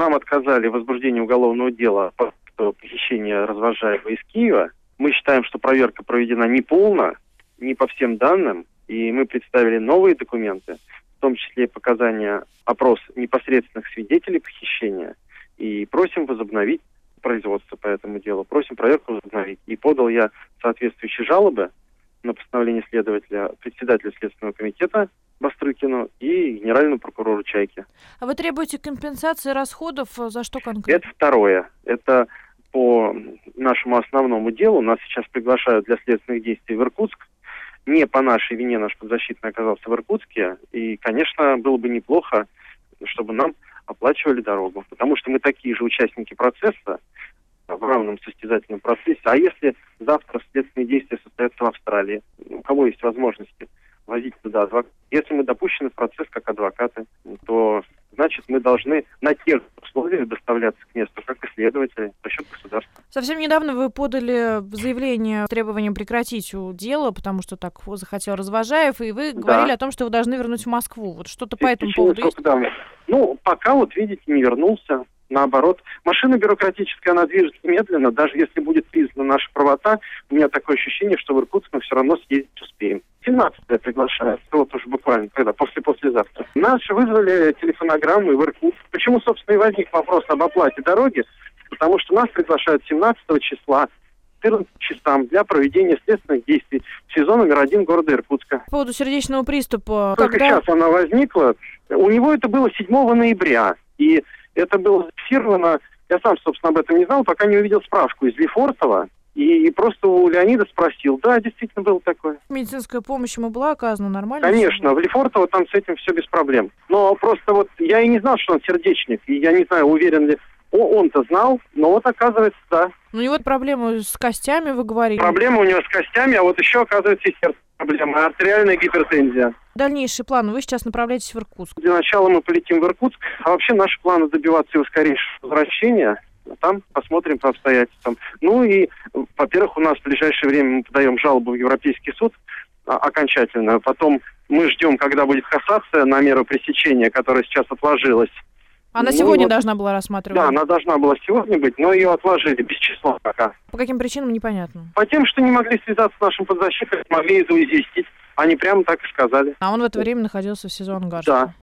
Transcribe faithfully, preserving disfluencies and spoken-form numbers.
нам отказали в возбуждении уголовного дела по похищению развожаемого из Киева. Мы считаем, что проверка проведена неполно, не по всем данным, и мы представили новые документы, в том числе показания, опрос непосредственных свидетелей похищения, и просим возобновить производство по этому делу, просим проверку возобновить. И подал я соответствующие жалобы на постановление следователя, председателю Следственного комитета Бастрыкину и генеральному прокурору Чайке. А вы требуете компенсации расходов за что конкретно? Это второе. Это по нашему основному делу. Нас сейчас приглашают для следственных действий в Иркутск. Не по нашей вине наш подзащитный оказался в Иркутске. И, конечно, было бы неплохо, чтобы нам оплачивали дорогу. Потому что мы такие же участники процесса, в равном состязательном процессе. А если завтра следственные действия состоятся в Австралии, у кого есть возможности возить туда адвоката? Если мы допущены в процесс как адвокаты, то значит мы должны на тех условиях доставляться к месту, как и следователи, за счет государства. Совсем недавно вы подали заявление с требованием прекратить дело, потому что так захотел Развожаев, и вы да. говорили о том, что вы должны вернуть в Москву. Вот что-то по этому поводу есть? Да. Ну, пока вот, видите, не вернулся. Наоборот, машина бюрократическая, она движется медленно. Даже если будет признана наша правота, у меня такое ощущение, что в Иркутск мы все равно съездить успеем. семнадцатое приглашают, вот уже буквально, когда, после-послезавтра. Нас же вызвали телефонограммы в Иркутск. Почему, собственно, и возник вопрос об оплате дороги? Потому что нас приглашают семнадцатого числа, четырнадцатым часам для проведения следственных действий в СИЗО номер один города Иркутска. По поводу сердечного приступа... Только когда... сейчас она возникла. У него это было седьмого ноября. И это было зафиксировано, я сам, собственно, об этом не знал, пока не увидел справку из Лефортово. И, и просто у Леонида спросил. Да, действительно было такое. Медицинская помощь ему была оказана нормально? Конечно, в Лефортово там с этим все без проблем. Но просто вот я и не знал, что он сердечник. И я не знаю, уверен ли он-то знал, но вот оказывается, да. Ну и вот проблемы с костями, вы говорили. Проблема у него с костями, а вот еще, оказывается, и сердце проблема. Артериальная гипертензия. Дальнейший план. Вы сейчас направляетесь в Иркутск. Для начала мы полетим в Иркутск. А вообще наши планы добиваться его скорейшего возвращения. Там посмотрим по обстоятельствам. Ну и, во-первых, у нас в ближайшее время мы подаем жалобу в Европейский суд а, окончательно. Потом мы ждем, когда будет кассация на меру пресечения, которая сейчас отложилась. Она ну, сегодня вот, должна была рассматриваться? Да, она должна была сегодня быть, но ее отложили без числа пока. По каким причинам, непонятно? По тем, что не могли связаться с нашим подзащитным, могли это известить. Они прямо так и сказали. А он в это время находился в СИЗО Ангарске? Да.